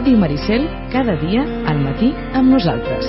Ràdio Maricel, cada dia al matí amb nosaltres.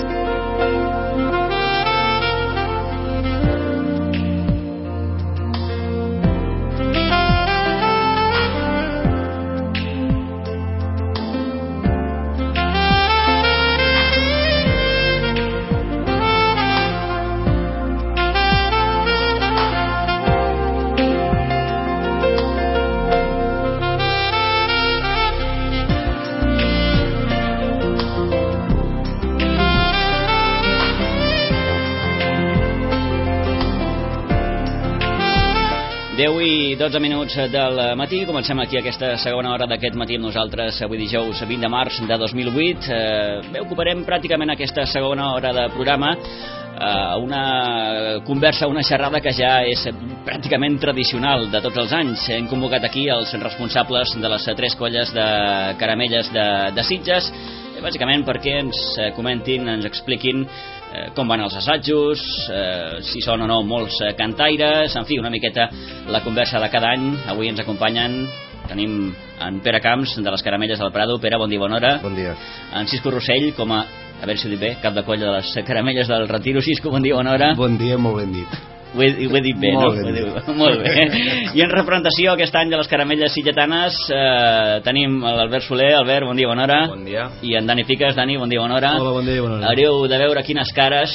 I 12 minuts del matí. Comencem aquí aquesta segona hora d'aquest matí amb nosaltres, avui dijous 20 de març de 2008. Bé, ocuparem pràcticament aquesta segona hora de programa una conversa, una xerrada que ja és pràcticament tradicional de tots els anys. Hem convocat aquí els responsables de les 3 colles de caramelles de Sitges, bàsicament perquè ens comentin, ens expliquin com van els assajos, si són o no molts cantaires, en fi, una miqueta la conversa de cada any. Avui ens acompanyen, tenim en Pere Camps de les Caramelles del Prado. Pere, bon dia, bona hora. Bon dia. En Xisco Rossell, com a veure si ho dic bé, cap de colla de les Caramelles del Retiro. Xisco, bon dia, bona hora. Bon dia, molt ben dit. Ho he dit bé, molt no? Ben molt bé. I en representació aquest any de les Caramelles sitgetanes tenim l'Albert Soler. Albert, bon dia, bona hora. Bon dia. I en Dani Fiques. Dani, bon dia, bona hora. Hola, bon dia, bona hora. Hauríeu de veure quines cares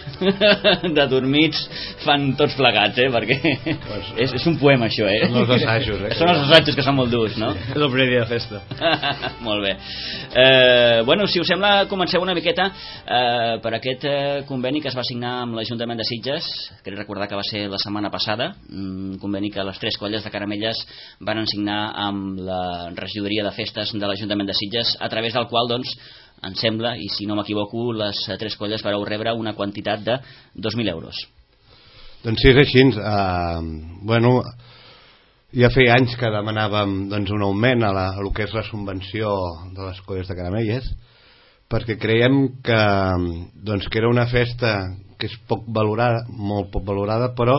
de dormits fan tots plegats, perquè és un poema, això, Són els assajos, Són els assajos que són molt durs, no? És el primer dia de festa. Molt bé. Bueno, si us sembla, comenceu una miqueta per aquest conveni que es va signar amb l'Ajuntament de Sitges. Crec recordar que va ser la setmana passada, un conveni que les 3 colles de caramelles van signar amb la regidoria de festes de l'Ajuntament de Sitges, a través del qual, doncs, em sembla, i si no m'equivoco, les 3 colles vareu rebre una quantitat de 2.000 euros. Doncs sí, és així. Bueno, ja feia anys que demanàvem un augment a lo que és la subvenció de les colles de caramelles, perquè creiem que era una festa que és poc valorada, molt poc valorada, però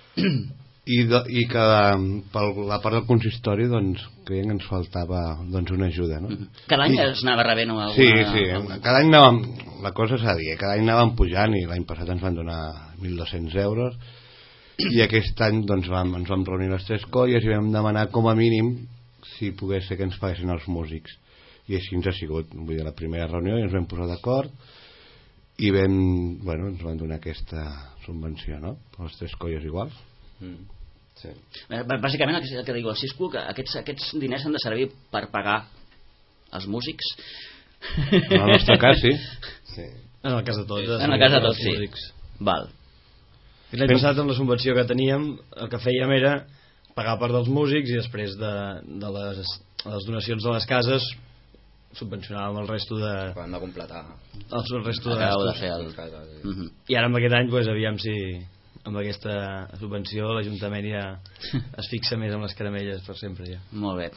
i que per la part del consistori creiem que ens faltava una ajuda, no? Cada any es anava rebent alguna... Sí, cada any anàvem, la cosa s'ha de dir, cada any anàvem pujant, i l'any passat ens van donar 1.200 euros, i aquest any ens vam reunir les 3 colles i vam demanar com a mínim si pogués ser que ens paguessin els músics, i així ens ha sigut. Vull dir, la primera reunió i ens vam posar d'acord i ens van donar aquesta subvenció, no? Per les 3 colles iguals. Sí. Bàsicament el que diu el Cisco, que aquests diners han de servir per pagar els músics. En el nostre cas sí. En el cas de tots. En el cas de tots, sí. Val. I l'any passat, amb la subvenció que teníem, el que fèiem era pagar part dels músics i després de les donacions de les cases subvencionàvem el resto de... Quan de completar el resto de fer I ara amb aquest any, aviam si amb aquesta subvenció l'Ajuntament ja es fixa més amb les caramelles per sempre ja. Molt bé.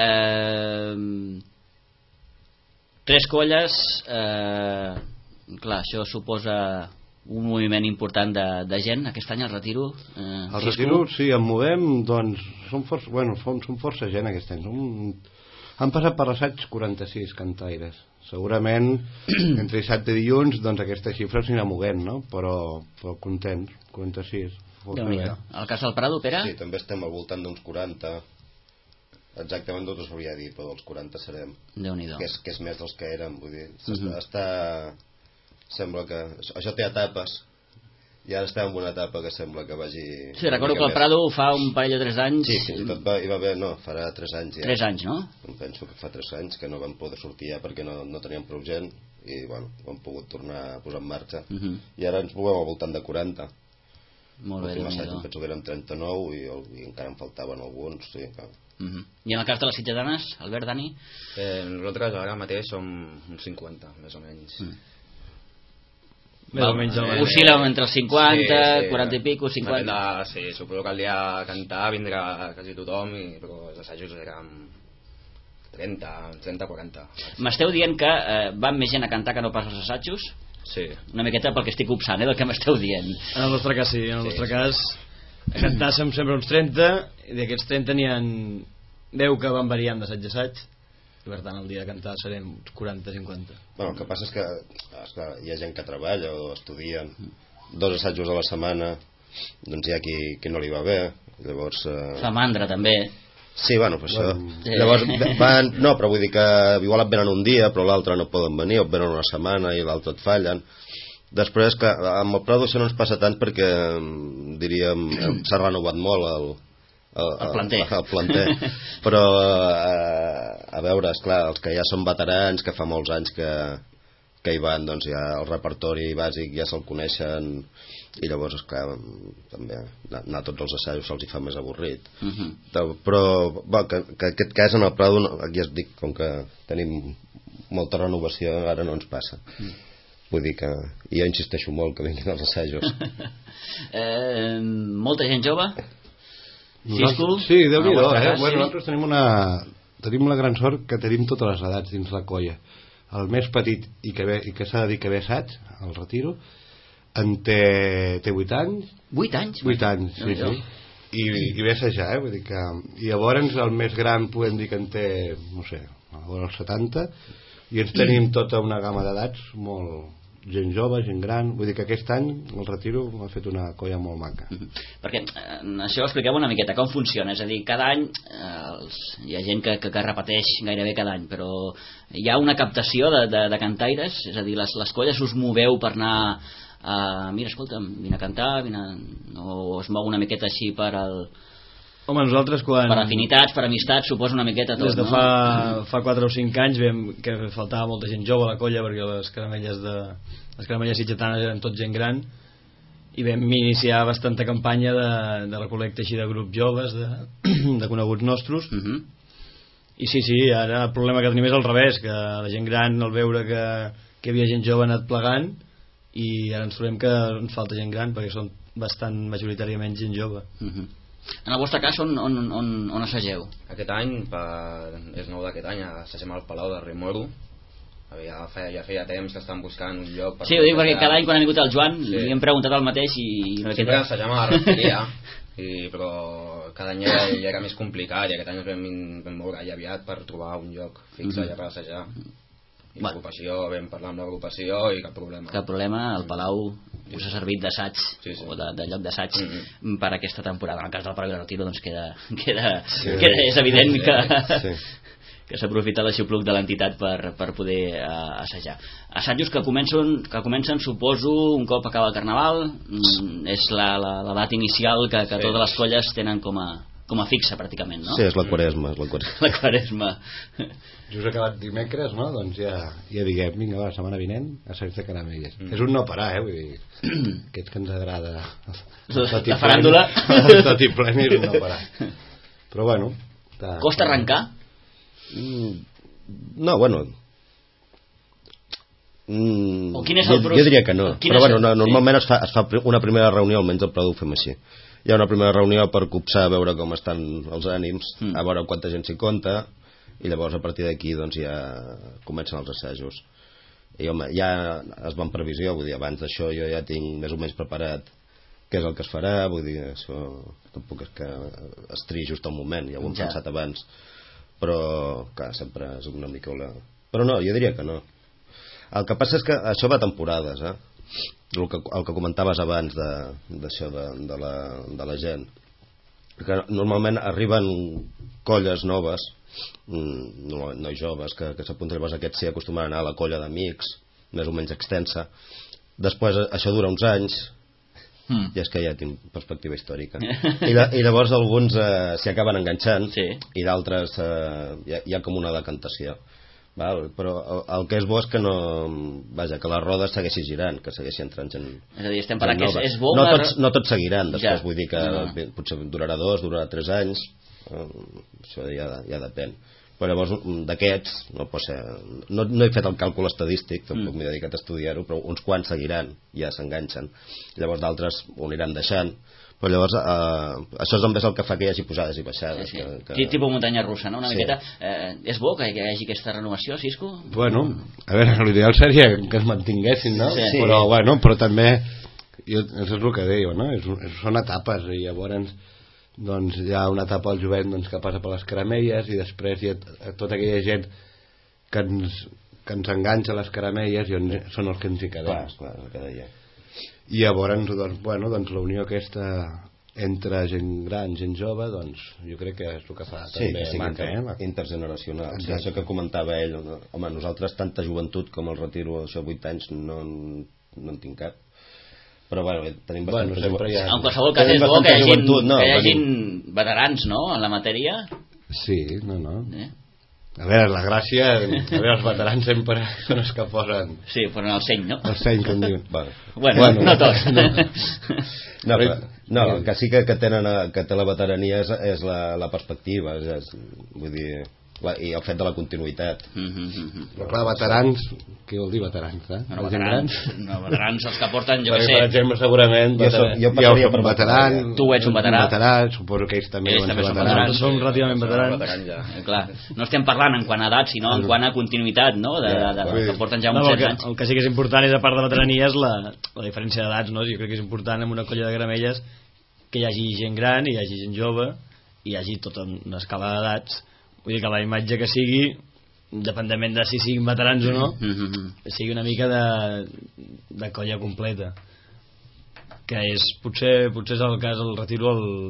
3 colles, clar, això suposa un moviment important de gent. Aquest any al Retiro al Retiro sí, en movem, som força gent aquest any. Han passat per l'assaig 46 cantaires. Segurament entre dissabte i dilluns aquesta xifra s'anirà movent, no? Però contents, 46. El cas del Prado, Pere? Sí, també estem al voltant d'uns 40. Exactament no t'ho sabria dir, però dels 40 serem. Déu-n'hi-do. Que és més dels que érem, vull dir. Sembla que això té etapes. I ara estem en una etapa que sembla que vagi... Sí, recordo que el Prado fa un parell o 3 anys... Sí, fins i tot hi va haver... No, farà 3 anys ja. 3 anys, no? Em penso que fa 3 anys que no vam poder sortir ja perquè no teníem prou gent i, bueno, hem pogut tornar a posar en marxa. I ara ens movem al voltant de 40. Molt bé, l'últim assaig em penso que érem 39 i encara en faltaven alguns, sí, clar. I en el cas de les sitgetanes, Albert, Dani? Nosaltres ara mateix som uns 50, més o menys. Més o menys oscil·lem entre els 50, 40 i pico, 50. Sí, suposo que el dia a cantar vindrà quasi tothom, però els assajos eren 30-40. M'esteu dient que van més gent a cantar que no pas als assajos? Sí. Una miqueta pel que estic obsant, del que m'esteu dient. En el nostre cas sí, en el nostre cas a cantar som sempre uns 30 i d'aquests 30 n'hi ha 10 que van variant d'assaig a assaig i per tant el dia de cantar serem 40-50. Bueno, el que passa és que esclar, hi ha gent que treballa o estudien 2 assajos a la setmana, doncs hi ha qui no li va bé, llavors fa mandra també. sí, bueno, per això llavors no, però vull dir que igual et venen un dia però l'altre no poden venir, o et venen una setmana i l'altre et fallen. Després que amb el Prado això no ens passa tant perquè diríem s'ha renovat molt el planter. Però a veure, esclar, els que ja són veterans, que fa molts anys que hi van, doncs ja el repertori bàsic ja se'l coneixen, i llavors esclar, també anar a tots els assajos se'ls hi fa més avorrit. Però que aquest cas en el Prado, ja es dic, com que tenim molta renovació, ara no ens passa. Vull dir que jo insisteixo molt que vinguin els assajos. Molta gent jove? Cisco? Sí, Déu-n'hi-do, Bueno, nosaltres tenim la gran sort que tenim totes les edats dins la colla. El més petit i que s'ha de dir que ve assaig, el retiro, té 8 anys. 8 anys? 8 anys, sí. I ve a assajar, vull dir que... I llavors el més gran podem dir que en té, no sé, a veure els 70, i ens tenim tota una gamma d'edats molt... gent jove, gent gran, vull dir que aquest any el retiro m'ha fet una colla molt maca. Perquè això ho expliqueu una miqueta, com funciona, és a dir, cada any hi ha gent que repeteix gairebé cada any, però hi ha una captació de cantaires, és a dir, les colles us moveu per anar mira, escolta'm, vine a cantar, o es mou una miqueta així per al... Home, nosaltres quan... Per afinitats, per amistats, suposa una miqueta tot, des de fa 4 o 5 anys veiem que faltava molta gent jove a la colla perquè les caramelles sitgetanes eren tot gent gran, i vam iniciar bastanta campanya de recol·lecta així de grups joves, de coneguts nostres. I sí, ara el problema que tenim és al revés, que la gent gran, al veure que hi havia gent jove, ha anat plegant, i ara ens trobem que ens falta gent gran perquè són bastant majoritàriament gent jove. En el vostre cas, on assageu? Aquest any, és nou d'aquest any, assagem al Palau de Remoro. Ja feia temps que estan buscant un lloc per... Sí, ho dic perquè cada any quan ha vingut el Joan li hem preguntat el mateix i... Sempre assagem a la Rasteria, però cada any ja era més complicat, i aquest any ens vam moure allà aviat per trobar un lloc fix allà per assajar. I l'agrupació, vam parlar amb l'agrupació i cap problema. Cap problema, el Palau us ha servit d'assaig o de lloc d'assaig per aquesta temporada. En el cas del Palau i el Retiro doncs és evident que s'aprofita l'aixopluc de l'entitat per poder assajar. Assajos que comencen, suposo, un cop acaba el Carnaval. És la data inicial que totes les colles tenen com a fixa pràcticament, no? Sí, és la Quaresma. La Quaresma. Just acabat dimecres, no? Doncs ja diguem, vinga, la setmana vinent assaig de caramelles. És un no parar, vull dir, aquests que ens agrada la faràndula. Tot i plen és un no parar. Però bueno, costa arrencar? No, bueno, quin és el jo diria que no, però bueno, normalment es fa una primera reunió, almenys al Prado ho fem així. Hi ha una primera reunió per copsar, a veure com estan els ànims, a veure quanta gent s'hi compta, i llavors a partir d'aquí doncs ja comencen els assajos. I home, ja es va en previsió, vull dir, abans d'això jo ja tinc més o menys preparat què és el que es farà, vull dir, això tampoc és que es triï just al moment, ja ho hem pensat abans, però clar, sempre és una mica però no, jo diria que no. El que passa és que això va a temporades, el que comentaves abans d'això de la gent, que normalment arriben colles noves, nois joves que s'apunten, llavors aquests s'hi acostumen a anar a la colla d'amics més o menys extensa, després això dura uns anys, i és que ja tinc perspectiva històrica, i llavors alguns s'hi acaben enganxant, i d'altres hi ha com una decantació. Val, però el que és bo és que que la roda segueixi girant, que segueixi entrant gent. És a dir, estem parlant que és bo. No tots seguiran, després vull dir que potser durarà 2, durarà 3 anys, això ja depèn. Però llavors d'aquests no he fet el càlcul estadístic, tampoc m'he dedicat a estudiar-ho, però uns quants seguiran, ja s'enganxen, llavors d'altres ho aniran deixant. Però llavors això també és el que fa que hi hagi pujades i baixades. Tipus muntanya russa, no? Una miqueta. És bo que hi hagi aquesta renovació, Cisco? Bueno, a veure, l'ideal seria que es mantinguessin, no? Però també això és el que dèieu, no? Són etapes, i llavors doncs hi ha una etapa al jovent que passa per les caramelles, i després hi ha tota aquella gent que ens enganxa les caramelles i són els que ens hi quedem. Clar, el que deia. I llavors, doncs la unió aquesta entre gent gran, gent jove, doncs jo crec que és el que fa sí, també manca, intergeneracional. Sí, això que comentava ell, home, nosaltres tanta joventut com el retiro això 8 anys no en tinc cap, però bueno, tenim bastanta joventut. En qualsevol cas és bo que hi hagin veterans, no?, en la matèria. Sí, a veure, la gràcia, els veterans sempre són els que posen... Sí, posen el seny, no? El seny, com diuen. Bueno, no tots. No, que sí que tenen que té la veterania és la perspectiva, vull dir, i el fet de la continuïtat. Però clar, veterans, què vol dir veterans? No, veterans els que porten, jo què sé. Per exemple, segurament jo passaria per veteran. Tu ets un veterà. Suposo que ells també són veterans. Som relativament veterans. Clar, no estem parlant en quant a edat, sinó en quant a continuïtat, no? Que porten ja uns 7 anys. El que sí que és important és, a part de veterania, és la diferència d'edats, no? Jo crec que és important en una colla de caramelles que hi hagi gent gran, hi hagi gent jove, hi hagi tota una escala d'edats. Vull dir que la imatge que sigui, dependament de si siguin veterans o no, sigui una mica de colla completa, que és potser és el cas del retiro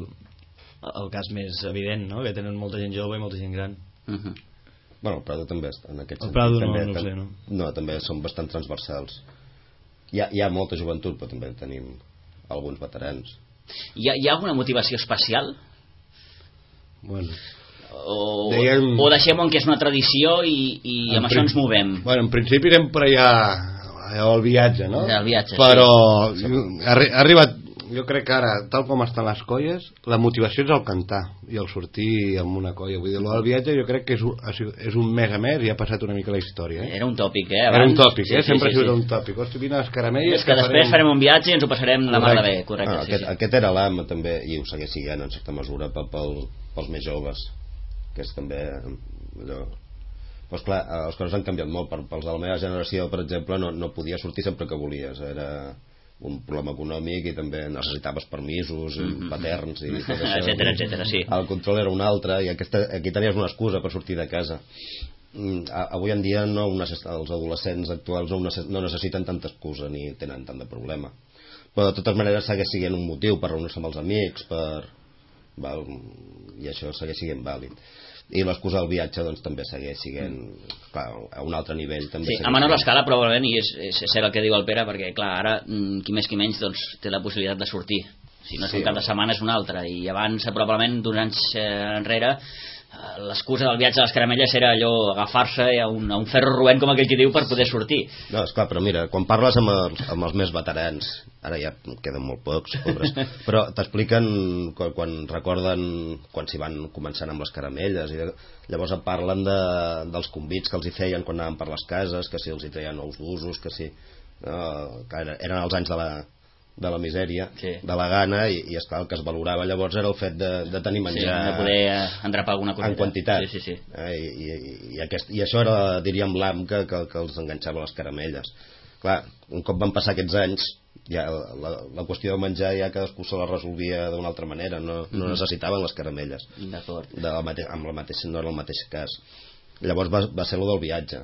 el cas més evident, no? Que tenen molta gent jove i molta gent gran. Bueno, el Prado també en aquest sentit. El Prado no sé, no? No, també són bastant transversals. Hi ha molta joventut, però també tenim alguns veterans. Hi ha alguna motivació especial? Bueno, o deixem-ho que és una tradició i amb això ens movem? Bueno, en principi anem per allà al viatge, no? El viatge, però sí. Ha arribat, jo crec que ara, tal com estan les colles, la motivació és el cantar i el sortir amb una colla. Vull dir, el viatge jo crec que és un mes a mes i ha passat una mica la història. Era un tòpic, abans. Era un tòpic, sempre ha sigut un tòpic. Hosti, vine a les caramelles... És que després farem un viatge i ens ho passarem la mar de bé, correcte. Aquest era l'am també, i ho segueix sent en certa mesura pels més joves, que és també allò... Doncs clar, les coses han canviat molt. Pels de la meva generació, per exemple, no podies sortir sempre que volies, era un problema econòmic i també necessitaves permisos paterns i tot això, etcètera, sí. El control era un altre i aquí tenies una excusa per sortir de casa. Avui en dia els adolescents actuals no necessiten tanta excusa ni tenen tant de problema, però de totes maneres segueix sent un motiu per reunir-se amb els amics i això segueix sent vàlid. I l'excusa del viatge doncs també segueix sent, clar, a un altre nivell també. Sí, a menor escala probablement, i és cert el que diu el Pere, perquè clar, ara qui més qui menys doncs, té la possibilitat de sortir. Si no és un cap de setmana és un altre, i abans probablement d'uns anys enrere l'excusa del viatge a les caramelles era allò, agafar-se a un ferro roent, com aquell que diu, per poder sortir. No, esclar, però mira, quan parles amb els més veterans, ara ja queden molt pocs, pobres, però t'expliquen quan recorden quan s'hi van començant amb les caramelles, i llavors parlen dels convits que els hi feien quan anaven per les cases, que si els hi treien nous d'usos, que si que eren els anys de la misèria, sí, de la gana, i esclar, el que es valorava llavors era el fet de tenir menjar, sí, de poder endrapar alguna cosa en quantitat, sí. I això era, diríem, l'am que els enganxava les caramelles. Clar, un cop van passar aquests anys, ja la qüestió de menjar ja cadascú se la resolvia d'una altra manera, no necessitaven les caramelles. D'acord. No era el mateix cas. Llavors va ser lo del viatge,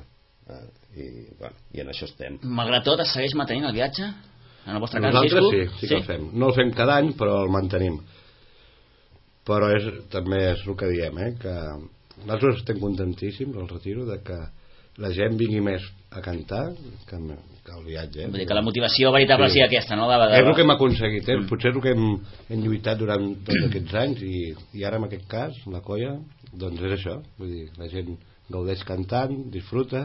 i en això estem. Malgrat tot, es segueix mantenint el viatge? En el vostre cas, nosaltres sí que el fem. No el fem cada any, però el mantenim. Però també és el que diem, que nosaltres estem contentíssims al retiro de que la gent vingui més a cantar que el viatge. Vull dir que la motivació veritable sigui aquesta, no? És el que hem aconseguit, potser és el que hem lluitat durant tots aquests anys, i ara en aquest cas, la colla, doncs és això. Vull dir, la gent gaudeix cantant, disfruta,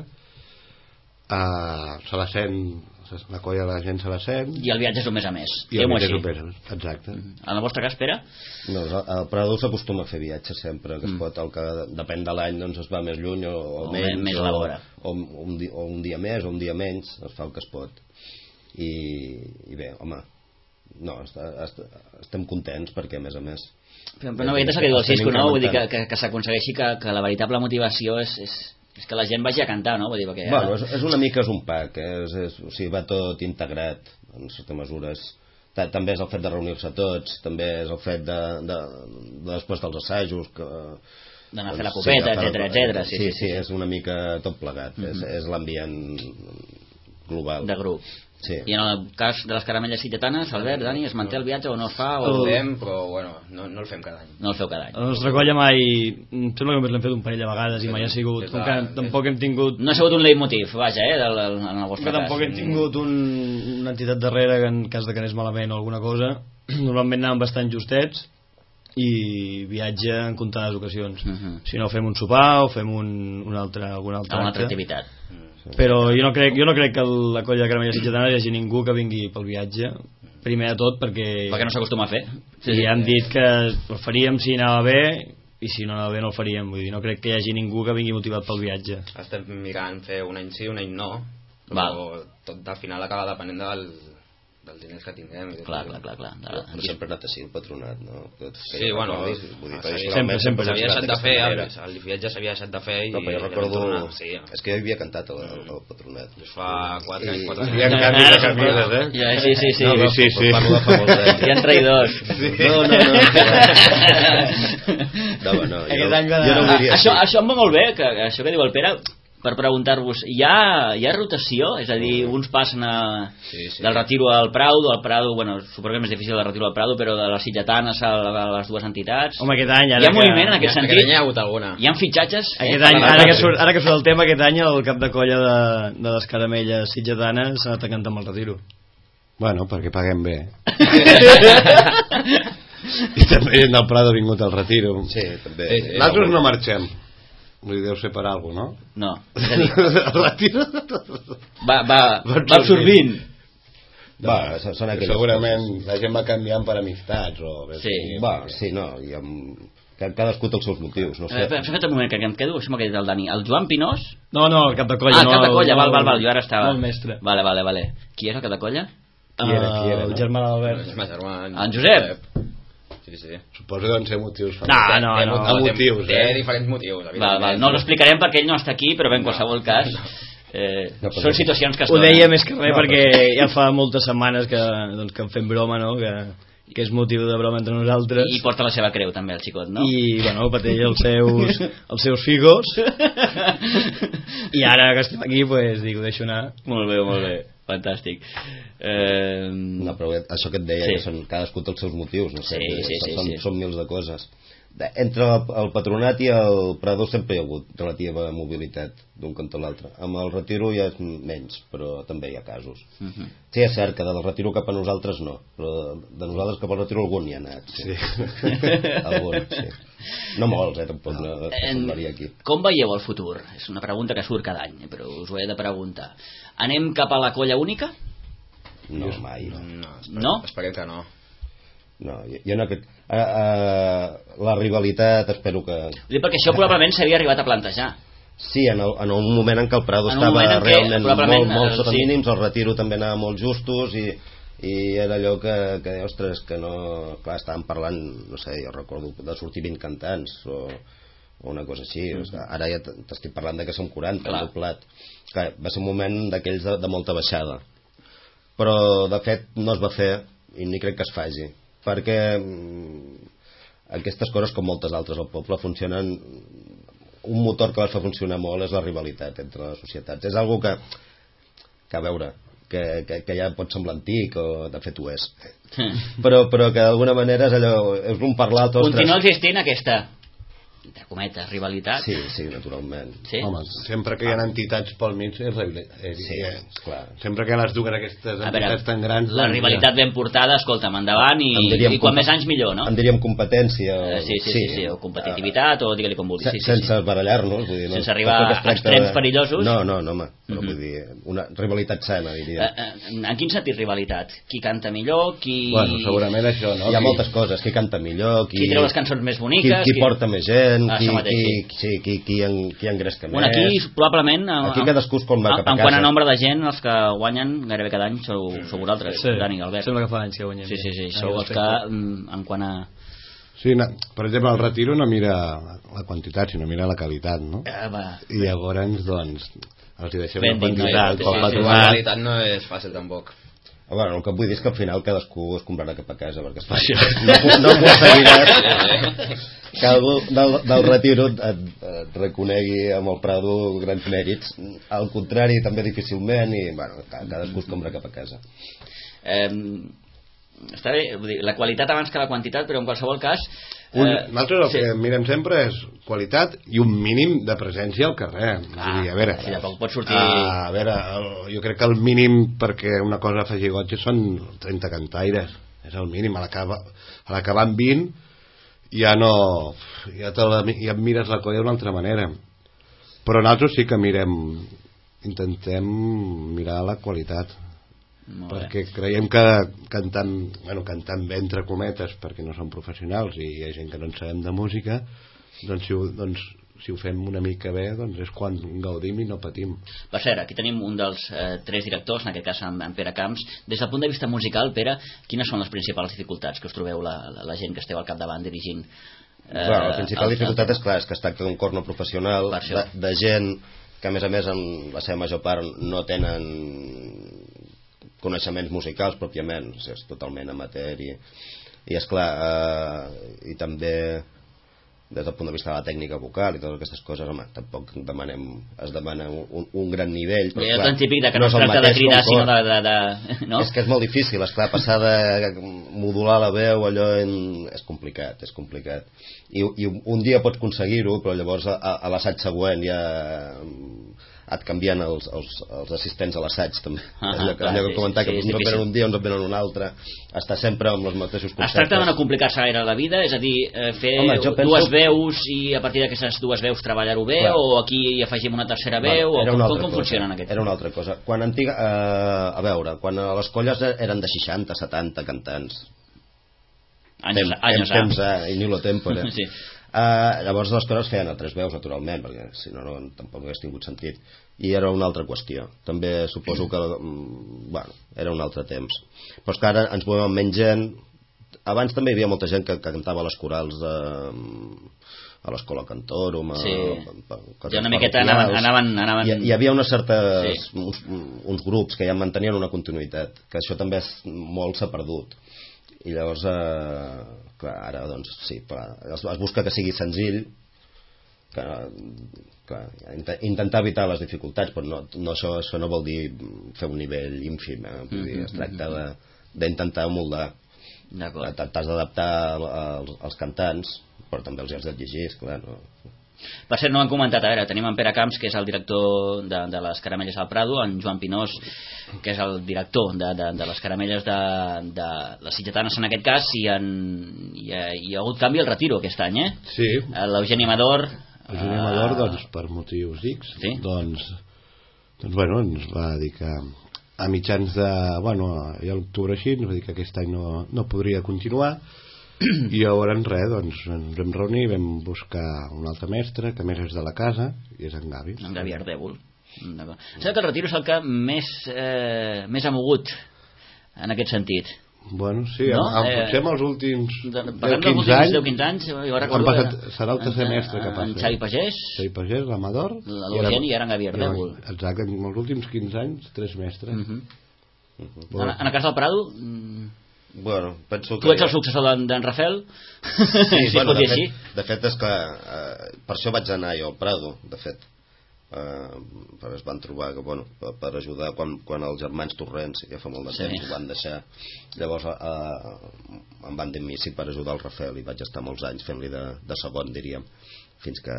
se la sent, la colla de la gent se la sent, i el viatge és un mes a més, i el viatge és un mes a més, exacte. En el vostre cas, Pere? No, el Prado s'acostuma a fer viatges sempre que es pot, el que depèn de l'any doncs es va més lluny o menys, més a la vora, o un dia més o un dia menys, es fa el que es pot, i bé, home, no, estem contents perquè a més però no veies el que diu el Cisco, no? Vull dir que s'aconsegueixi que la veritable motivació és que la gent vagi a cantar, no? Vull dir, perquè bueno, és una mica un pack, o sigui, va tot integrat en certa mesura. També és el fet de reunir-se tots, també és el fet de després dels assajos, que d'anar a fer la copeta, etcètera. Sí, és una mica tot plegat, és l'ambient global. De grup. Sí. I en el cas de les caramelles sitgetanes, Albert, Dani, es manté el viatge o no es fa? El fem, però bueno, no el fem cada any. No el feu cada any. La nostra colla mai... Em sembla que només l'hem fet un parell de vegades i mai ha sigut... Com que tampoc hem tingut... No ha sigut un leitmotiv, vaja, en el vostre cas. Tampoc hem tingut una entitat darrere que en cas de que anés malament o alguna cosa, normalment anàvem bastant justets i viatge en comptades ocasions. Si no, fem un sopar o fem alguna altra activitat. Però jo no crec que la colla de caramelles sitgetanes hi hagi ningú que vingui pel viatge, primer de tot perquè no s'acostuma a fer. I han dit que el faríem si anava bé i si no anava bé no el faríem. Vull dir, no crec que hi hagi ningú que vingui motivat pel viatge. Estem mirant fer un any sí, un any no, però tot al final acaba depenent dels diners que tinguem. Clar. Però sempre ha anat així el patronat, no? Sí, bueno, sempre s'havia deixat de fer, el viatge s'havia deixat de fer. No, però jo recordo... És que jo havia cantat al patronat. Fa 4 anys. Hi ha canvis de canvides, eh? Sí. Parlo de fa molts anys. Hi ha traïdors. No. Això em va molt bé, això que diu el Pere, per preguntar-vos, hi ha rotació? És a dir, uns passen del Retiro al Prado, bueno, suposo que és més difícil del Retiro al Prado, però de les sitgetanes a les dues entitats. Home, aquest any... Hi ha moviment en aquest sentit? Aquest any hi ha hagut alguna. Hi ha fitxatges? Aquest any, ara que surt el tema, aquest any el cap de colla de les caramelles sitgetanes s'ha anat a cantar amb el Retiro. Bueno, perquè paguem bé. I també gent del Prado ha vingut al Retiro. Sí, també. Nosaltres no marxem. Vull dir, deu ser per alguna cosa, no? No. El Retiro va absorbint. Són segurament la gent va canviant per amistats o... Sí, no, cadascú té els seus motius, no sé. Fes un moment que em quedo, això m'ha dit el Dani. El Joan Pinós? No, el cap de colla. El cap de colla, val, jo ara estava... El mestre. Vale. Qui és el cap de colla? El germà d'Albert. En Josep? Sí. Suposo que deuen ser motius. No. Té diferents motius. No l'explicarem perquè ell no està aquí, però en qualsevol cas són situacions que es donen. Ho deia més que res perquè ja fa moltes setmanes que en fem broma, no? Que és motiu de broma entre nosaltres. I porta la seva creu també el xicot, no? I bueno, pateix els seus figos. I ara que estem aquí pues dic, ho deixo anar. Molt bé, fantàstic. No, però això que et deia, que cadascú té els seus motius, no sé, són mils de coses. Entre el patronat i el Prado sempre hi ha hagut relativa mobilitat d'un cantó a l'altre. Amb el Retiro ja és menys, però també hi ha casos. Sí, és cert que del Retiro cap a nosaltres no, però de nosaltres cap al Retiro algun hi ha anat. Sí. Algun, sí. No molts, tampoc no semblaria aquí. Com veieu el futur? És una pregunta que surt cada any, però us ho he de preguntar. Anem cap a la colla única? No, mai. No? Esperem que no. No, jo no crec... la rivalitat espero que... Perquè això probablement s'havia arribat a plantejar. Sí, en un moment en què el Prado estava realment molt sota mínims, el Retiro també anava molt justos i era allò que ostres, que no... Clar, estàvem parlant, no sé, jo recordo de sortir 20 cantants o una cosa així. Ara ja t'estic parlant de que som 40, el doblat. Clar, va ser un moment d'aquells de molta baixada. Però de fet no es va fer i ni crec que es faci, perquè aquestes coses, com moltes altres al poble, funcionen. Un motor que va fer funcionar molt és la rivalitat entre les societats. És algo que a veure, que ja pot semblar antic, o de fet ho és, però que d'alguna manera és allò, és un per l'altre. Continua existint aquesta, entre cometes, rivalitat? Sí, naturalment. Sí? Home, sempre que hi ha entitats pel mig és rivalitat. Sí, clar. Sempre que les duguen aquestes entitats tan grans... La rivalitat ben portada, escolta'm, endavant, i quan més anys millor, no? En diríem competència. Sí, o competitivitat, o digue-li com vulguis. Sense barallar-nos, vull dir... Sense arribar a extrems perillosos. No, home, però vull dir, una rivalitat sana, diria. En quin sentit rivalitat? Qui canta millor, qui... Bueno, segurament això, no? Hi ha moltes coses, qui canta millor, qui treu les cançons més boniques, qui porta més gent, qui engresca més. Aquí probablement aquí cadascú es colma cap a casa. En quant a nombre de gent, els que guanyen gairebé cada any sou vosaltres, Dani, Albert. Sembla que fa anys que guanyem. Sí, sou els que en quant a... Sí, per exemple, el Retiro no mira la quantitat, sinó mira la qualitat, no? I llavors, doncs, els hi deixem la quantitat. La qualitat no és fàcil tampoc. Bueno, el que vull dir és que al final cadascú es comprarà cap a casa, perquè no que algú del retiro et reconegui amb el Prado grans mèrits. Al contrari, també difícilment, i bueno, cadascú es compra cap a casa. Està bé, vull dir, la qualitat abans que la quantitat, però en qualsevol cas nosaltres el que mirem sempre és qualitat i un mínim de presència al carrer. A veure, si tampoc pot sortir... a veure, jo crec que el mínim perquè una cosa faci goig són 30 cantaires, és el mínim. A l'acabar amb 20 ja no, ja et mires la colla d'una altra manera. Però nosaltres sí que intentem mirar la qualitat, perquè creiem que cantant bé entre cometes, perquè no som professionals i hi ha gent que no en sabem de música, doncs si ho fem una mica bé, doncs és quan gaudim i no patim. Per cert, aquí tenim un dels 3 directors, en aquest cas en Pere Camps. Des del punt de vista musical, Pere, quines són les principals dificultats que us trobeu la gent que esteu al capdavant dirigint? La principal dificultat és clar, és que es tracta d'un cor no professional, de gent que a més en la seva major part no tenen coneixements musicals pròpiament, és totalment amateur i esclar, i també des del punt de vista de la tècnica vocal i totes aquestes coses, home, tampoc es demana un gran nivell, però clar, és típic que no es tracta de cridar sinó no? És que és molt difícil, esclar, passar de modular la veu allò és complicat i un dia pots aconseguir-ho, però llavors a l'assaig següent ja et canvien els assistents a l'assaig també. Allò que comentar que uns et venen un dia, uns et venen un altre, està sempre amb els mateixos conceptes. Es tracta de no complicar-se gaire la vida, és a dir, fer dues veus i a partir d'aquestes dues veus treballar-ho bé, o aquí hi afegim una tercera veu, o com funciona en aquest? Era una altra cosa. A veure, quan a les colles eren de 60, 70 cantants, temps i ni lo tempore. Sí. Llavors les coses feien a 3 veus naturalment, perquè si no tampoc no hagués tingut sentit, i era una altra qüestió. També suposo que era un altre temps, però és que ara ens movem amb menys gent. Abans també hi havia molta gent que cantava a les corals a l'escola Cantorum, una miqueta anaven... Hi havia uns grups que ja mantenien una continuïtat, que això també molt s'ha perdut. I llavors clar, ara doncs sí, es busca que sigui senzill, intentar evitar les dificultats, però això no vol dir fer un nivell ínfim, es tracta d'intentar moldar. T'has d'adaptar als cantants, però també els has de llegir, esclar, no? Per cert, no ho han comentat, a veure, tenim en Pere Camps, que és el director de les Caramelles al Prado, en Joan Pinós, que és el director de les Caramelles de les Sitgetanes en aquest cas, i hi ha hagut canvi al retiro aquest any, Sí. L'Eugeni Amador... L'Eugeni Amador, doncs, per motius X, doncs bueno, ens va dir que a mitjans de... ja a l'octubre així, ens va dir que aquest any no podria continuar, i llavors doncs ens vam reunir i vam buscar un altre mestre que més és de la casa, i és en Gavi Ardèvol. Sembla que el retiro és el que més ha mogut en aquest sentit. Bueno, sí, potser amb els últims 10-15 anys serà el tercer mestre que passa. En Xavi Pagès, l'Amador, l'Eugeni i ara en Gavi Ardèvol. Exacte, en els últims 15 anys 3 mestres. En el cas del Prado, bueno, penso que... Tu ets el successor d'en Rafel? Sí, bueno, de fet és que per això vaig anar jo al Prado, de fet, es van trobar que, per ajudar quan els germans Torrents, ja fa molt de temps, ho van deixar, llavors em van dir a mi sí per ajudar el Rafel, i vaig estar molts anys fent-li de segon, diríem, fins que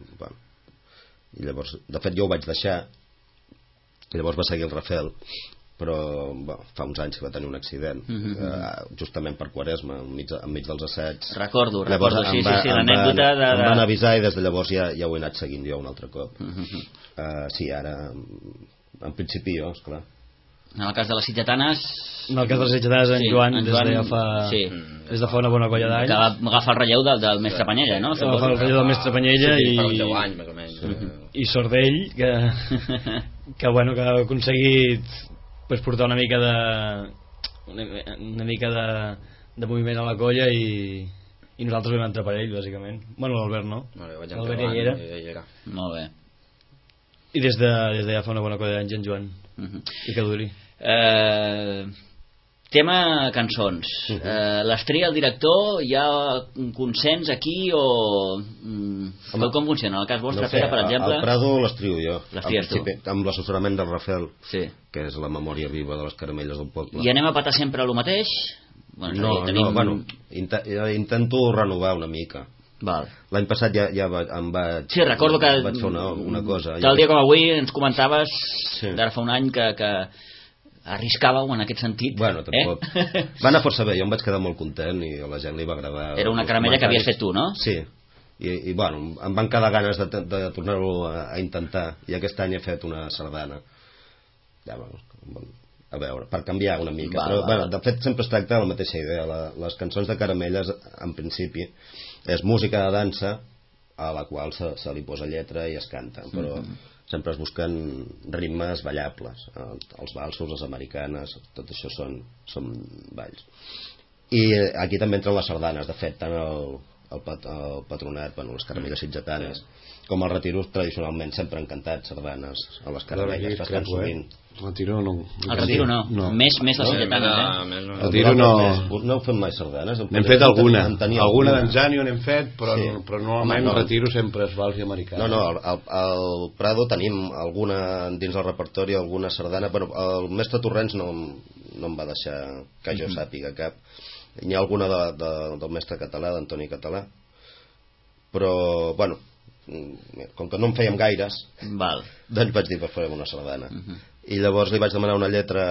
i llavors, de fet jo ho vaig deixar, i llavors va seguir el Rafel, però fa uns anys que va tenir un accident, justament per Quaresma, enmig dels assaigs. Recordo, l'anècdota em van avisar, i des de llavors ja ho he anat seguint jo un altre cop. Sí, ara en principi jo, esclar. En el cas de les Sitgetanes... En el cas de les Sitgetanes, en Joan des de fa una bona colla d'anys, que va agafar el relleu del mestre Panyella, no? Va agafar el relleu del mestre Panyella i sort d'ell que ha aconseguit portar una mica de moviment a la colla, i nosaltres vam entrar per ell, bàsicament. L'Albert no, l'Albert ja hi era. Molt bé. I des de ja fa una bona colla d'anys en Joan, i que duri. Tema cançons. Les tria el director, hi ha un consens aquí o... com funciona? En el cas vostre, Pere, per exemple... Al Prado les trio jo. Les tries tu. Amb l'assessorament del Rafael, sí, que és la memòria viva de les caramelles del poble. I anem a patar sempre el mateix? Intento renovar una mica. L'any passat ja em vaig... Sí, recordo que... Vaig fer una cosa. Tal dia com avui ens comentaves, d'ara fa un any, que arriscàveu en aquest sentit. Bueno, tampoc. Va anar força bé, jo em vaig quedar molt content i a la gent li va agradar. Era una caramella que havies fet tu, no? Sí, i bueno, em van quedar ganes de tornar-ho a intentar, i aquest any he fet una sardana. Ja, a veure, per canviar una mica. Però, bueno, de fet, sempre es tracta de la mateixa idea. Les cançons de caramelles, en principi, és música de dansa a la qual se li posa lletra i es canta, però sempre es busquen ritmes ballables. Els valsos, les americanes, tot això són balls. I aquí també entren les sardanes. De fet, tant el patronat, bueno, les caramelles sitgetanes, com els retiros, tradicionalment sempre han cantat sardanes a les caramelles, bastant sovint. El retiro no. El retiro no. Més la sitgetana, El retiro no. No heu fet mai sardanes? N'hem fet alguna. Alguna d'Enzanio n'hem fet, però normalment el retiro sempre és vals i americana. No, al Prado tenim alguna dins del repertori, alguna sardana, però el mestre Torrents no em va deixar que jo sàpiga cap. N'hi ha alguna del mestre català, d'Antoni Català, però, bueno, com que no en fèiem gaires, doncs vaig dir que farem una sardana. I llavors li vaig demanar una lletra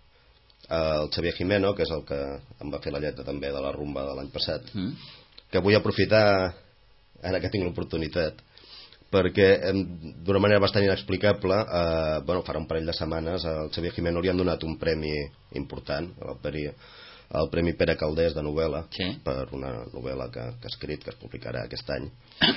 al Xavier Jimeno, que és el que em va fer la lletra també de la rumba de l'any passat, que vull aprofitar, ara que tinc l'oportunitat, perquè d'una manera bastant inexplicable, farà un parell de setmanes al Xavier Jimeno li han donat un premi important, el Premi Pere Calders de novel·la, per una novel·la que ha escrit, que es publicarà aquest any,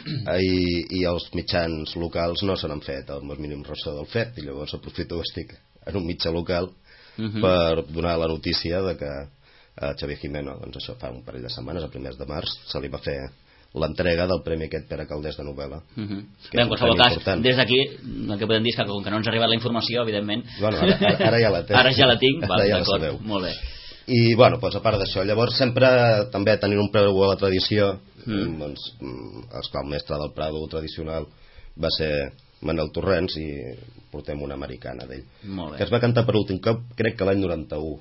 i els mitjans locals no se n'han fet el més mínim ressò del fet, i llavors aprofito que estic en un mitjà local per donar la notícia de que a Xavier Jimeno, doncs això fa un parell de setmanes, a primers de març, se li va fer l'entrega del Premi aquest Pere Calders de novel·la. Bé, en qualsevol cas, des d'aquí el que podem dir és que com que no ens ha arribat la informació, evidentment... Bueno, ara ja la té. Ara ja la tinc, d'acord, molt bé. I, bueno, doncs a part d'això, llavors sempre també tenint un preu a la tradició, doncs, esclar, el mestre del Prado tradicional va ser Manel Torrents i portem una americana d'ell, que es va cantar per últim cop, crec que l'any 91,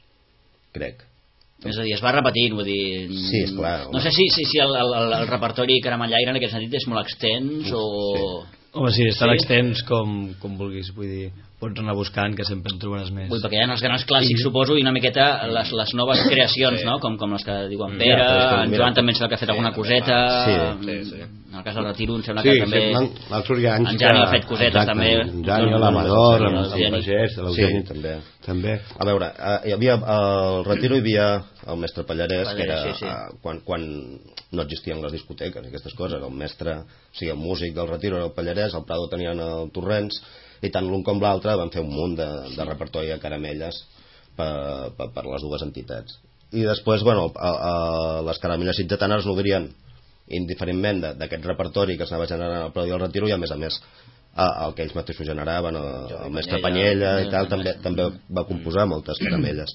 crec. És a dir, es va repetint, vull dir... Sí, esclar. No sé si el repertori caramellaire en aquest sentit és molt extens o... Home, sí, és tan extens com vulguis, vull dir, pots anar buscant que sempre en trobaràs més. Perquè hi ha els grans clàssics, suposo, i una miqueta les noves creacions, no? Com les que diuen Pere, en Joan també em sembla que ha fet alguna coseta, en el cas del retiro em sembla que també en Jani ha fet cosetes també, en Jani, l'Amador, el Pagès, l'Eugeni també. A veure, hi havia al retiro hi havia el mestre Pallarès, que era quan no existien les discoteques i aquestes coses, el mestre, o sigui, el músic del retiro era el Pallarès, al Prado tenien el Torrents, i tant l'un com l'altre van fer un munt de repertori a caramelles per les dues entitats. I després, bueno, les caramelles sitgetanes nodrien indiferentment d'aquest repertori que s'anava generant al Prado i al retiro, i a més el que ells mateixos generaven, el mestre Panyella i tal, també va composar moltes caramelles.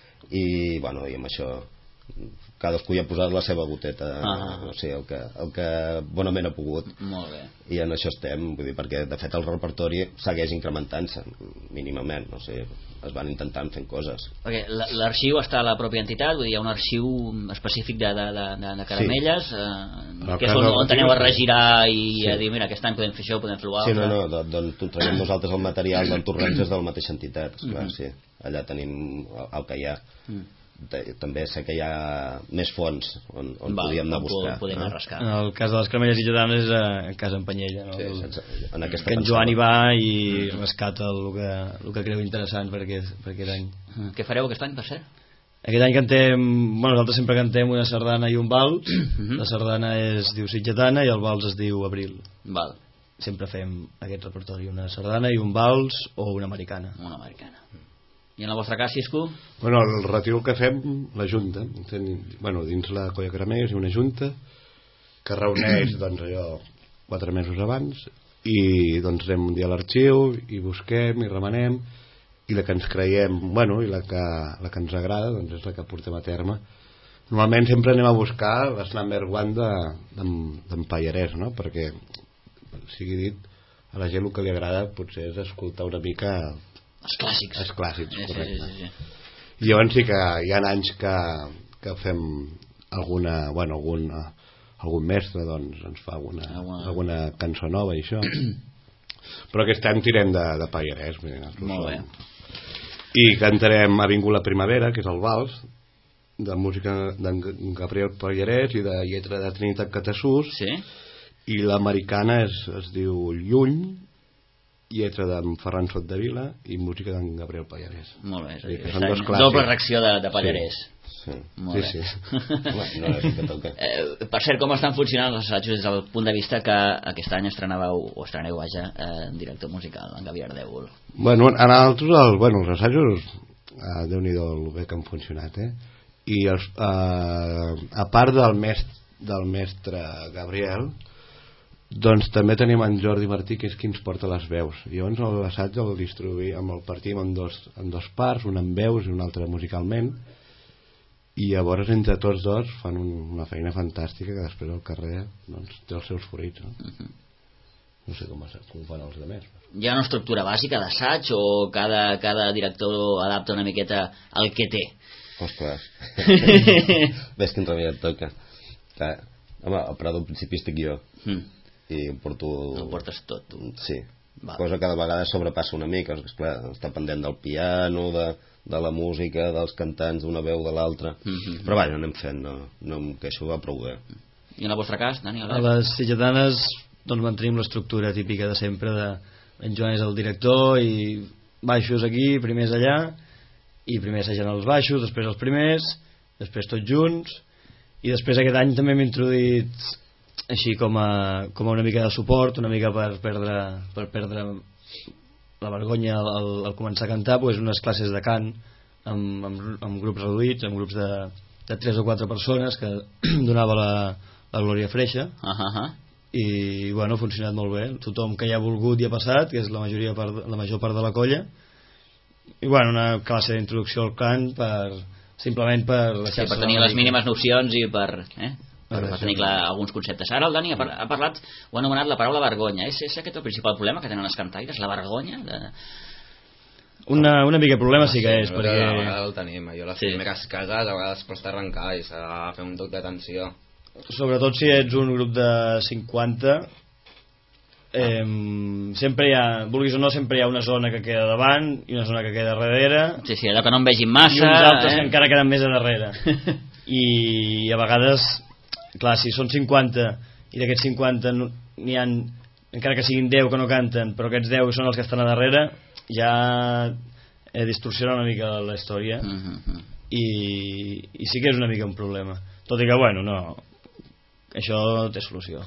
I, bueno, i amb això cadascú hi ha posat la seva goteta, o sigui, el que bonament ha pogut. Molt bé. I en això estem, vull dir, perquè de fet el repertori segueix incrementant-se mínimament, no sé, es van intentant fent coses. Perquè l'arxiu està a la pròpia entitat, vull dir, hi ha un arxiu específic de caramelles, que és on aneu a regirar i a dir, mira, aquest any podem fer això, podem fer l'altre. Sí, d'on traiem nosaltres el material del Torrents és de la mateixa entitat, clar, sí, allà tenim el que hi ha. També sé que hi ha més fonts on podíem anar a buscar. Podem anar a rascar. En el cas de les caramelles sitgetanes és a casa en Panyella, no? Que en Joan hi va i rescata el que creu interessant per aquest any. Què fareu aquest any, per cert? Aquest any cantem, bueno, nosaltres sempre cantem una sardana i un vals. La sardana es diu sitgetana i el vals es diu abril. Val. Sempre fem aquest repertori, una sardana i un vals o una americana. Una americana. I en el vostre cas, Cisco? Bueno, el retiro que fem, la Junta, dins la Colla Caramelles hi ha una Junta que reuneix, doncs, allò 4 mesos abans, i doncs anem un dia a l'arxiu i busquem i remenem i la que ens creiem, bueno, i la que ens agrada, doncs és la que portem a terme. Normalment sempre anem a buscar les number one d'en Pallarès, no? Perquè, sigui dit, a la gent el que li agrada potser és escoltar una mica els clàssics, correcte. I llavors sí que hi ha anys que fem algun mestre doncs ens fa alguna cançó nova i això, però aquest any tirem de Pallarès. Molt bé. I cantarem Ha vingut la primavera, que és el vals de música d'en Gabriel Pallarès i de lletra de Trinitat Catasús. Sí? I l'americana es diu Lluny, lletra d'en Ferran Soldevila i música d'en Gabriel Pallarès. Molt bé, que són dos clàssics. Doble reacció de Pallarès. Sí. Molt sí. No és el que toca. Per cert, com estan funcionant els assajos des del punt de vista que aquest any estreneu director musical en Gavi Ardèvol? Bueno, en altres els assajos Déu-n'hi-do el bé que han funcionat, i a part del mestre Gabriel, doncs també tenim en Jordi Martí, que és qui ens porta les veus. Llavors l'assaig el distribuïm, el partim en dos parts, una en veus i una altra musicalment, i llavors entre tots dos fan una feina fantàstica que després al carrer doncs, té els seus fruits, no? No sé com fan els altres. Hi ha una estructura bàsica d'assaig o cada director adapta una miqueta el que té? Ostres, ves quin remei et toca. Home, al Prado al principi estic jo i em porto... Ho portes tot, tu. Sí. Cosa que cada vegada sobrepassa una mica, esclar, està pendent del piano, de la música, dels cantants, d'una veu de l'altra, però vaja, anem fent, no em queixo, va prou bé. I en el vostre cas, Dani? A les sitgetanes doncs mantenim l'estructura típica de sempre en Joan és el director i baixos aquí, primers allà, i primer assajant els baixos, després els primers, després tots junts, i després aquest any també hem introduït així com a una mica de suport, una mica per perdre la vergonya al començar a cantar, doncs unes classes de cant amb grups reduïts, amb grups de 3 o 4 persones que donava la Glòria Freixa, i bueno, ha funcionat molt bé. Tothom que hi ha volgut hi ha passat, que és la major part de la colla, i bueno, una classe d'introducció al cant simplement per deixar-se per tenir les mínimes nocions i per tenir clar alguns conceptes. Ara el Dani ha parlat, ho ha anomenat la paraula vergonya. És aquest el principal problema que tenen els cantaires, la vergonya? Una mica problema sí que és, perquè... A vegades el tenim, jo les primeres cases a vegades costa arrencar i s'ha de fer un toc d'atenció. Sobretot si ets un grup de 50, sempre hi ha, vulguis o no, sempre hi ha una zona que queda davant i una zona que queda darrere. Sí, allò que no en vegin massa. I uns altres que encara queden més a darrere. I a vegades, clar, si són 50 i d'aquests 50 n'hi ha, encara que siguin 10 que no canten, però aquests 10 són els que estan a darrere, ja distorsiona una mica la història. I sí que és una mica un problema. Tot i que, bueno, no, això té solució.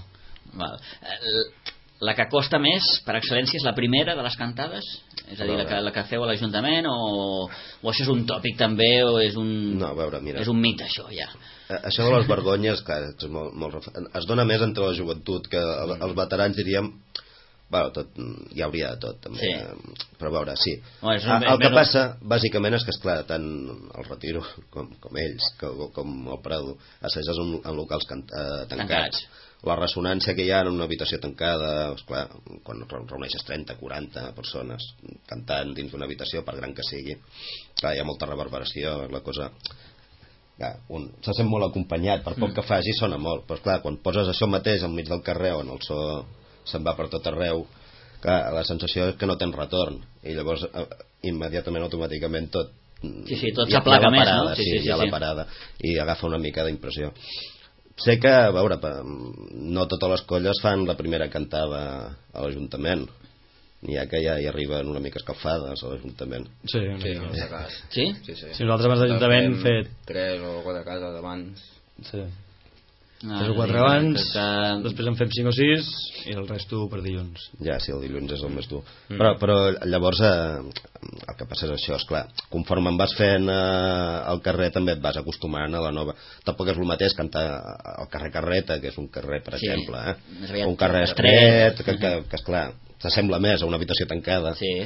La que costa més per excel·lència és la primera de les cantades? És a dir, la que feu a l'Ajuntament, o això és un tòpic també, o és un... No, a veure, mira, és un mite, això, ja. Això de les vergonyes, clar, es dona més entre la joventut, que els veterans diríem... Bueno, hi hauria de tot, també. Sí. Però a veure, sí. El que passa, bàsicament, és que, esclar, tant el Retiro com ells, com el Prado, assages en locals tancats. La ressonància que hi ha en una habitació tancada, esclar, quan reuneixes 30, 40 persones cantant dins d'una habitació, per gran que sigui, clar, hi ha molta reverberació, la cosa... se sent molt acompanyat, per poc que faci sona molt, però esclar, quan poses això mateix al mig del carrer on el so se'n va per tot arreu, que la sensació és que no tens retorn, i llavors immediatament, automàticament tot tot s'aplaca més, no? Sí, la parada, i agafa una mica d'impressió. Sé que, a veure, no totes les colles fan la primera cantada a l'Ajuntament, n'hi ha que ja hi arriben una mica escalfades a l'Ajuntament. Sí, sí? Si nosaltres abans d'Ajuntament hem fet 3 o 4 cases abans. Sí. 3 o 4 abans, després en fem 5 o 6 i el resto per dilluns. Ja, sí, el dilluns és el més dur. Però llavors el que passa és això, esclar, conforme vas fent al carrer també et vas acostumant a la nova. Tampoc és el mateix cantar al carrer Carreta, que és un carrer, per exemple, un carrer estret, que esclar, s'assembla més a una habitació tancada,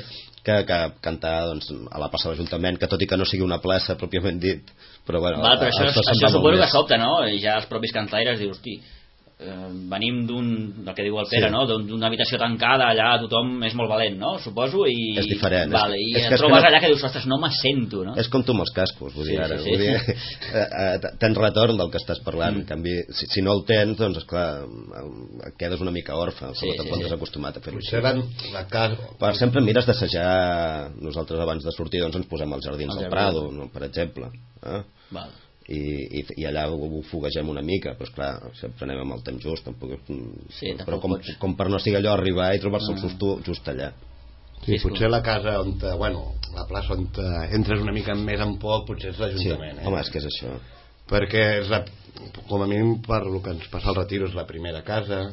que cantar doncs, a la plaça de l'Ajuntament, que tot i que no sigui una plaça pròpiament dit, però bueno, val, però això suposo que sobta, no? I ja els propis cantaires dius, hosti, venim del que diu el Pere, no? D'una habitació tancada, allà tothom és molt valent, no? Suposo, i és diferent, vale, i et trobes allà que dius, ostres, no m'assento, no? És com tu amb els cascos, vull dir, ara vull dir, tens retorn del que estàs parlant, en canvi, si no el tens, doncs esclar, et quedes una mica orfe, tampoc t'has acostumat a fer-ho així. Per sempre mires d'assajar. Nosaltres abans de sortir doncs ens posem als jardins del Prado, per exemple, val. I allà ho foguegem una mica, però esclar, sempre anem amb el temps just, tampoc, però com per no sigui allò arribar i trobar-se el susto just allà. Sí, potser la casa on, la plaça on entres una mica més en por, potser és l'Ajuntament. Home, és que és això. Perquè com a mínim per el que ens passa al Retiro és la primera casa,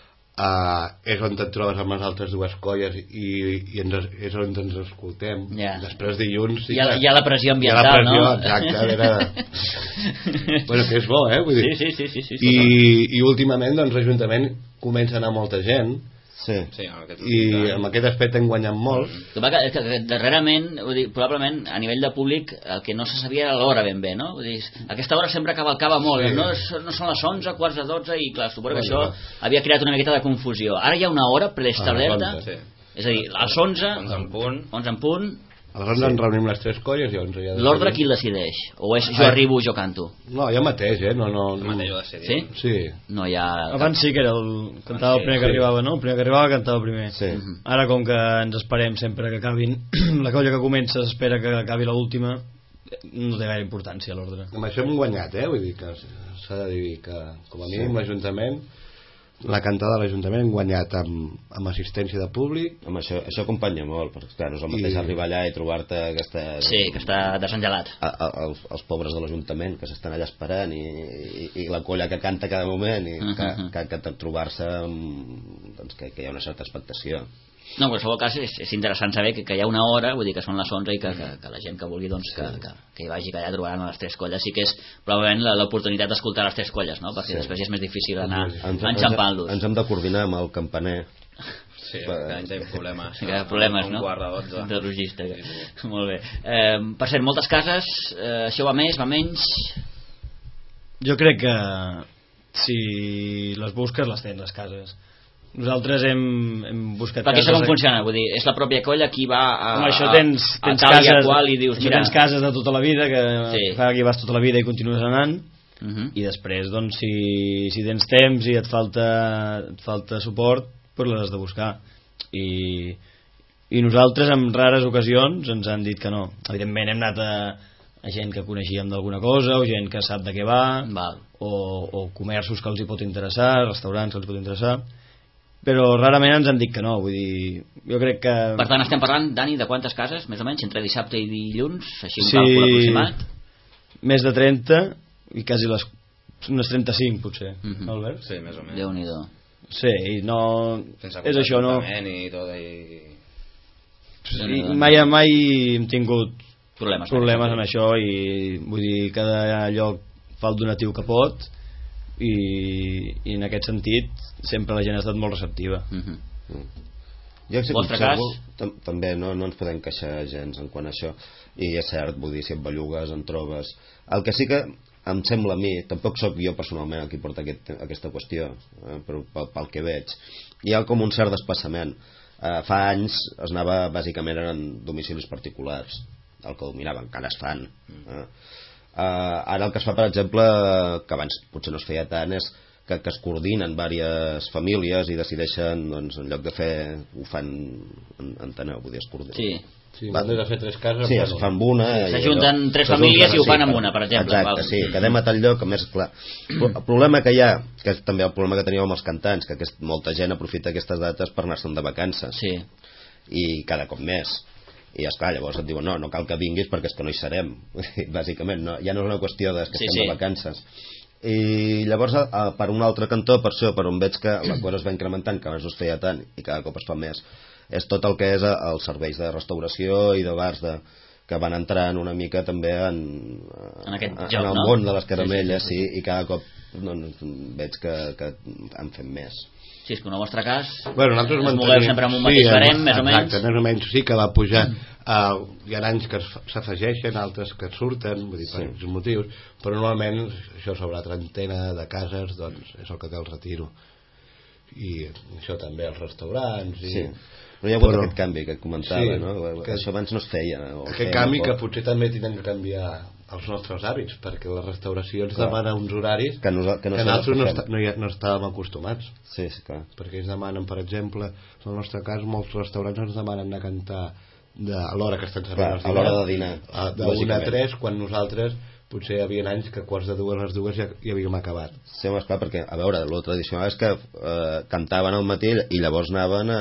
és on et trobes amb les altres dues colles i és on ens escoltem. Després dilluns hi ha la pressió ambiental, no? Exacte, bueno, que és bo, vull dir. Sí. I últimament doncs l'Ajuntament comença a anar molta gent. Sí, i amb aquest aspecte hem guanyat molt. Que darrerament, vull dir, probablement a nivell de públic el que no se sabia era l'hora ben bé, no? Vull dir, aquesta hora sempre cavalcava molt, no són les 11, quarts de 12, i clar, suposo que això havia creat una miqueta de confusió. Ara hi ha una hora preestablerta, és a dir, a les 11 en punt. A les 11 ens reunim les tres colles i 11 ja... L'ordre qui el decideix? O és jo arribo, jo canto? No, jo mateix, no... Jo mateix ho decidim. Sí? No hi ha... Abans sí que era cantava el primer que arribava, no? El primer que arribava cantava el primer. Sí. Ara, com que ens esperem sempre que acabin, la colla que comença s'espera que acabi l'última, no té gaire importància l'ordre. Amb això hem guanyat, vull dir que s'ha de dir que com a mínim l'Ajuntament, la cantada de l'Ajuntament hem guanyat amb assistència de públic. Això acompanya molt, perquè clar, no és el mateix arribar allà i trobar-te que està desengelat els pobres de l'Ajuntament que s'estan allà esperant i la colla que canta cada moment i que trobar-se doncs, que hi ha una certa expectació. No, en qualsevol cas és interessant saber que hi ha una hora, vull dir que són les 11 i que la gent que vulgui doncs, que hi vagi, que allà trobaran les tres colles. Sí que és probablement l'oportunitat d'escoltar les tres colles, no? Perquè després ja és més difícil anar enxampant-los. Ens hem de coordinar amb el campaner. Sí, cada any tenim problemes. Problemes, no? De logística. Molt bé. Per cert, moltes cases, això va més, va menys? Jo crec que si les busques les tens, les cases. Nosaltres hem buscat perquè això com funciona? Vull dir, és la pròpia colla qui va tens tal i qual i dius, mira... tens cases de tota la vida que fa que hi vas tota la vida i continues anant i després, doncs, si tens temps i et falta suport, doncs les has de buscar i nosaltres en rares ocasions ens han dit que no. Evidentment hem anat a gent que coneixíem d'alguna cosa o gent que sap de què va o comerços que els hi pot interessar, restaurants que els hi pot interessar, però rarament ens han dit que no, vull dir, jo crec que... Per tant estem parlant, Dani, de quantes cases, més o menys, entre dissabte i dilluns, així un càlcul aproximat? Més de 30 i quasi unes 35 potser, Albert? Sí, més o menys. Déu-n'hi-do. Sí, i no... És això, no... I tot, mai hem tingut problemes en això i vull dir, cada lloc fa el donatiu que pot i en aquest sentit sempre la gent ha estat molt receptiva. Jo si observo, també no ens podem queixar gens en quant a això, i és cert, vull dir, si et bellugues en trobes. El que sí que em sembla a mi, tampoc sóc jo personalment el que porta aquesta qüestió, però pel que veig hi ha com un cert desplaçament. Fa anys es anava bàsicament en domicilis particulars, el que dominaven, encara es fan. Ara el que es fa, per exemple, que abans potser no es feia tant, és que es coordinen diverses famílies i decideixen, doncs, en lloc de fer, ho fan, enteneu, vull dir, es coordinen. Sí, en de fer tres cases, sí, es fan una, s'ajunten tres famílies i ho fan amb una, per exemple. Exacte, sí, quedem a tal lloc, a més, clar. El problema que hi ha, que és també el problema que teníem amb els cantants, que molta gent aprofita aquestes dates per anar-se'n de vacances, i cada cop més. I esclar, llavors et diuen no cal que vinguis perquè és que no hi serem bàsicament, ja no és una qüestió que estem de vacances. I llavors per un altre cantó, per això, per on veig que la cosa es va incrementant, que abans no es feia tant i cada cop es fa més, és tot el que és els serveis de restauració i de bars que van entrant una mica també en aquest joc, el no? món de les caramelles, sí, i cada cop doncs, veig que en fem més. Sí, és que en el vostre cas nosaltres es moveu sempre amb un mateix barem, més o menys. Exacte, més o menys sí que va pujar. Hi ha anys que s'afegeixen, altres que surten, vull dir, per aquests motius, però normalment això sobre la trentena de cases doncs és el que té el retiro. I això també als restaurants sí. No hi ha hagut aquest canvi que comentava, sí, no? Que això abans no es feia. Aquest canvi que potser també tenen que canviar els nostres hàbits, perquè les restauracions demanen uns horaris que nosaltres no estàvem acostumats. Sí, clar. Perquè ells demanen, per exemple, en el nostre cas, molts restaurants ens demanen anar a cantar a l'hora que estan servint a l'hora de dinar. De 1 a 3, quan nosaltres potser hi havia anys que a quarts de 2 a les 2 ja havíem acabat. Sí, home, esclar, perquè, a veure, lo tradicional és que cantaven al matí i llavors anaven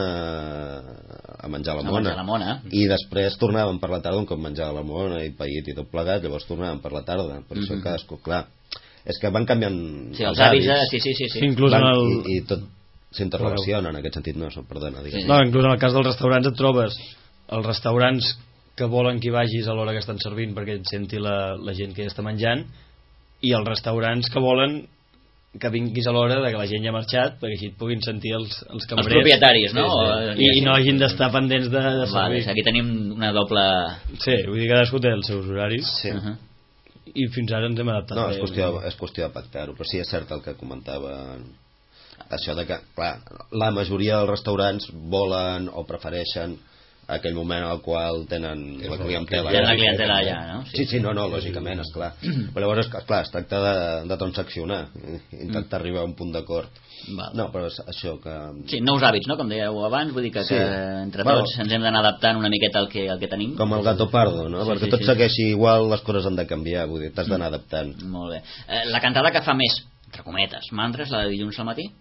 a menjar la mona. I després tornaven per la tarda un cop menjava la mona i paït i tot plegat, llavors tornaven per la tarda. Per això cadascú, clar, és que van canviant els hàbits. Sí. Inclús i tot s'interrelaciona en aquest sentit, no? Perdona, digues. No, inclús en el cas dels restaurants et trobes els restaurants que volen que hi vagis a l'hora que estan servint perquè et senti la gent que ja està menjant, i els restaurants que volen que vinguis a l'hora de que la gent ja ha marxat perquè així et puguin sentir els cambrers, els propietaris, no? I no hagin d'estar pendents de servir. Aquí tenim una doble... Sí, vull dir que cadascú té els seus horaris. Sí. I fins ara ens hem adaptat. No, és qüestió de pactar-ho, però sí és cert el que comentava, això de que, clar, la majoria dels restaurants volen o prefereixen aquell moment al qual tenen la clientela. Tenen la clientela allà, no? Sí, no, lògicament, esclar. Però llavors, esclar, es tracta de transaccionar, intentar arribar a un punt d'acord. No, però és això que... Sí, nous hàbits, no? Com dèieu abans, vull dir que entre tots ens hem d'anar adaptant una miqueta al que tenim. Com el gato pardo, no? Perquè tot segueixi igual, les coses han de canviar, vull dir, t'has d'anar adaptant. Molt bé. La cantada que fa més, entre cometes, mantres, la de dilluns al matí?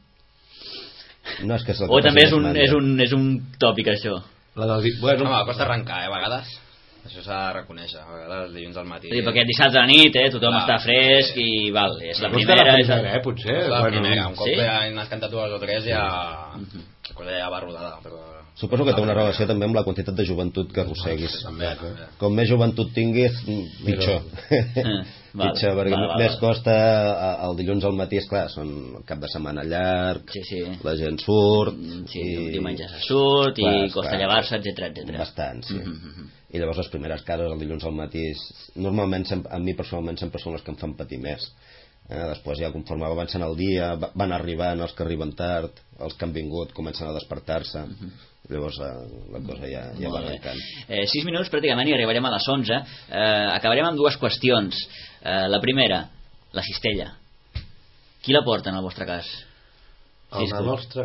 No, és que és o també és un tòpic, això? Costa arrencar, a vegades això s'ha de reconèixer, a vegades dilluns al matí. Sí, perquè dissabte a la nit tothom està fresc i val, és la primera. Potser. La primera, un cop has cantat 2 o 3 ja la cosa ja va rodada, però... Suposo que té una relació també amb la quantitat de joventut que arrosseguis. Com més joventut tinguis, pitjor. Pitjor, perquè més costa el dilluns al matí, esclar, són cap de setmana llarg, la gent surt, diumenge se surt i costa llevar-se, etc. Bastant, sí. I llavors les primeres cases el dilluns al matí normalment, a mi personalment sempre són les que em fan patir més. Després ja conforme va avançant el dia van arribant els que arriben tard, els que han vingut comencen a despertar-se, llavors la cosa ja va arrencant. 6 minuts pràcticament i arribarem a les 11. Acabarem amb 2 qüestions. La primera, la cistella. Qui la porta en el vostre cas? En el nostre...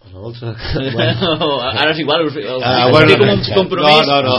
Ara és igual, com un compromís. No.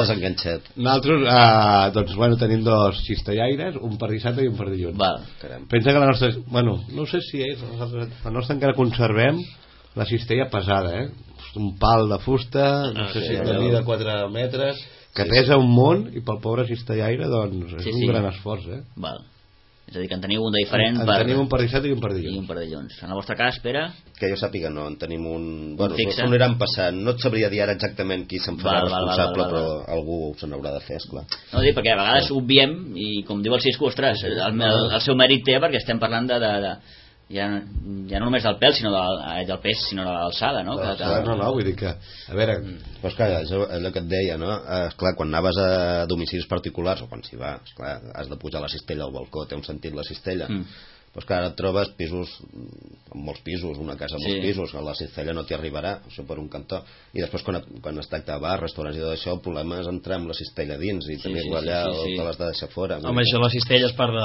Nosaltres tenim 2 cistellaires, un per dissabte i un per dilluns. Pensa que la nostra... no sé si és... La nostra encara conservem la cistella pesada, un pal de fusta, no sé si de mida 4 metres, que pesa un munt, i pel pobre cistellaire doncs és un gran esforç. Val. És a dir, que en teniu un de diferent. En tenim un per dissabte i un per dilluns. En el vostre cas, Pere? Que jo sàpiga, no, en tenim un... S'ho aniran passant. No et sabria dir ara exactament qui se'n farà responsable, però algú se n'haurà de fer, esclar. No, dic, perquè a vegades ho obviem, i com diu el Cisco, ostres, el seu mèrit té, perquè estem parlant de ja no només del pèl, sinó del pes, sinó de l'alçada, no? No, vull dir que, a veure... Però esclar, és el que et deia, no? Esclar, quan anaves a domicilis particulars, o quan s'hi va, esclar, has de pujar la cistella al balcó, té un sentit la cistella. Però és que ara et trobes pisos, molts pisos, una casa amb molts pisos, la cistella no t'hi arribarà, això per un cantó. I després quan es tracta de bars, restaurants i tot això, el problema és entrar amb la cistella dins i tenir-ho allà o te l'has de deixar fora. Home, això la cistella és part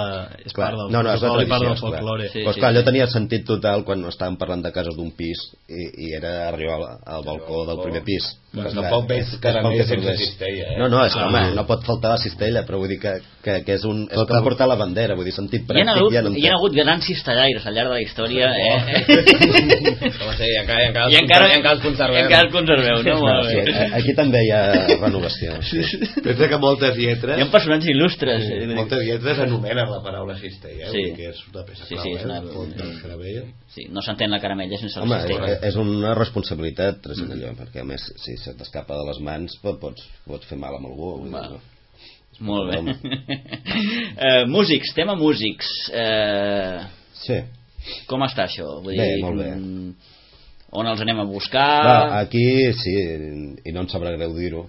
del folklore. Però esclar, allò tenia sentit total quan estàvem parlant de cases d'un pis i era arribar al balcó del primer pis. Tampoc veig caramell sense cistella. No, és que, home, no pot faltar la cistella, però vull dir que és com portar la bandera, vull dir, sentit pràctic ja no en té. Hi ha hagut grans cistellaires al llarg de la història, I encara els conserveu, no? Aquí també hi ha renovació. Pensa que moltes lletres... Hi ha personatges il·lustres. Moltes lletres anomenen la paraula cistella, que és una peça clau, no s'entén la caramella sense la cistella. Home, és una responsabilitat, perquè a més, si se t'escapa de les mans, pots fer mal amb algú. Molt bé. Músics, tema músics. Sí. Com està això? Vull Bé, dir, molt bé. On els anem a buscar? Aquí, sí, i no em sabrà greu dir-ho,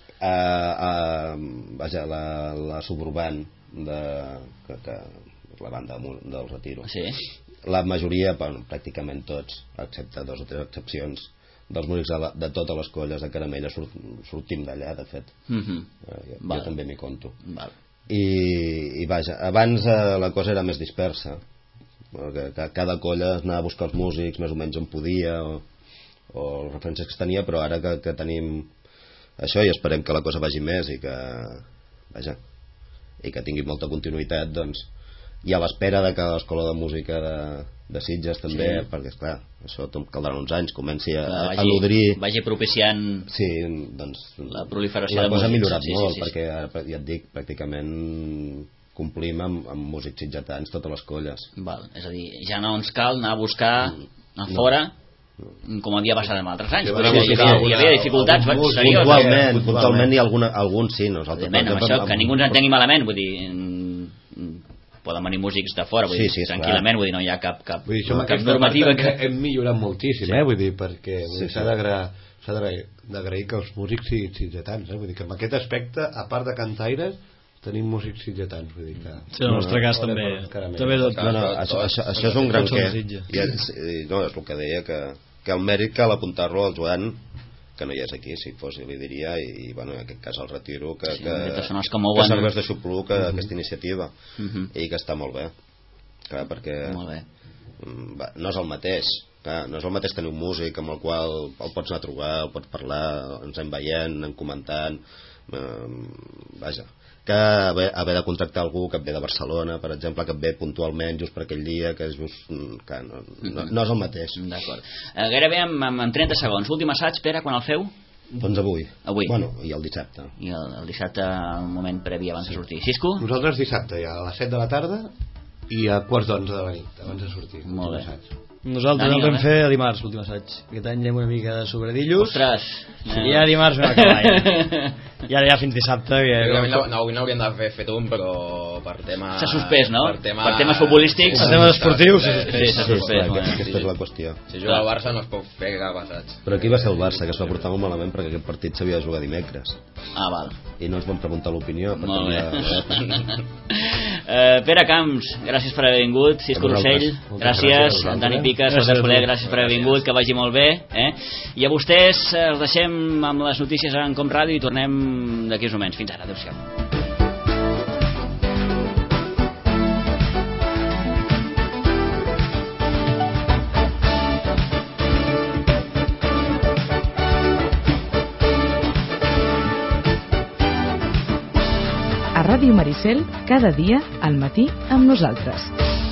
vaja, la Suburban, que és la banda del Retiro. Sí. La majoria, bueno, pràcticament tots, excepte 2 o 3 excepcions, dels músics de totes les colles de Caramella sortim d'allà, de fet. Jo també m'hi conto. Val. I vaja, abans la cosa era més dispersa, que cada colla anava a buscar els músics més o menys on podia o les referències que es tenia, però ara que tenim això i esperem que la cosa vagi més i que vaja, i que tingui molta continuïtat, doncs i a l'espera de que l'Escola de Música de Sitges també, perquè esclar, això caldrà uns anys, comenci a nodrir, vagi propiciant doncs, la proliferació de músics. La cosa ha millorat molt, perquè ja et dic, pràcticament complim amb músics sitgetans totes les colles. Val. És a dir, ja no ens cal anar a buscar a fora com havia passat en altres anys. Hi havia dificultats serioses. Puntualment hi ha alguns sí. Nosaltres, amb això, que ningú ens entengui malament, vull dir, poden venir músics de fora, vull dir, tranquil·lament, vull dir, no hi ha cap normativa que hem millorat moltíssim, vull dir, perquè s'ha d'agrair que els músics siguin sitgetans, vull dir que en aquest aspecte, a part de cantaires, tenim músics sitgetans, vull dir que... Sí, en el nostre cas també això és un gran què, no, és el que deia, que el mèrit cal apuntar-lo al Joan, que no hi és aquí, si fos li diria, i bueno, en aquest cas el Retiro, que serveix de xupluc a aquesta iniciativa, i que està molt bé, clar, perquè no és el mateix, no és el mateix tenir un músic amb el qual el pots anar a trobar, el pots parlar, ens anem veient, anem comentant, vaja, que haver de contractar algú que et ve de Barcelona, per exemple, que et ve puntualment just per aquell dia, que és just que no és el mateix. D'acord. Gairebé en 30 segons. Últim assaig, Pere, quan el feu? Doncs avui. Bueno, i el dissabte. I el dissabte, un moment previ abans de sortir. Cisco? Nosaltres dissabte ja, a les 7 de la tarda i a 11:15 de la nit, abans de sortir. Molt bé. Nosaltres el vam fer a dimarts, l'últim assaig. Aquest any anem una mica de sobredillos. Ostres! I ja dimarts no acabem. I ara ja fins dissabte... Avui n'hauríem d'haver fet un, però per temes... S'ha suspès, no? Per temes futbolístics... Per temes esportius s'ha suspès. Aquesta és la qüestió. Si juga el Barça no es pot fer cap assaig. Però aquí va ser el Barça, que es va portar molt malament perquè aquest partit s'havia de jugar dimecres. Ah, val. I no ens van preguntar l'opinió. Molt bé. Pere Camps, gràcies per haver vingut. Cisco Rossell, gràcies. Dani Piques, Francesc Soler, gràcies per haver vingut, que vagi molt bé. I a vostès els deixem amb les notícies en Com Ràdio i tornem d'aquí uns moments. Fins ara, adéu-siau. A Ràdio Maricel, cada dia al matí amb nosaltres.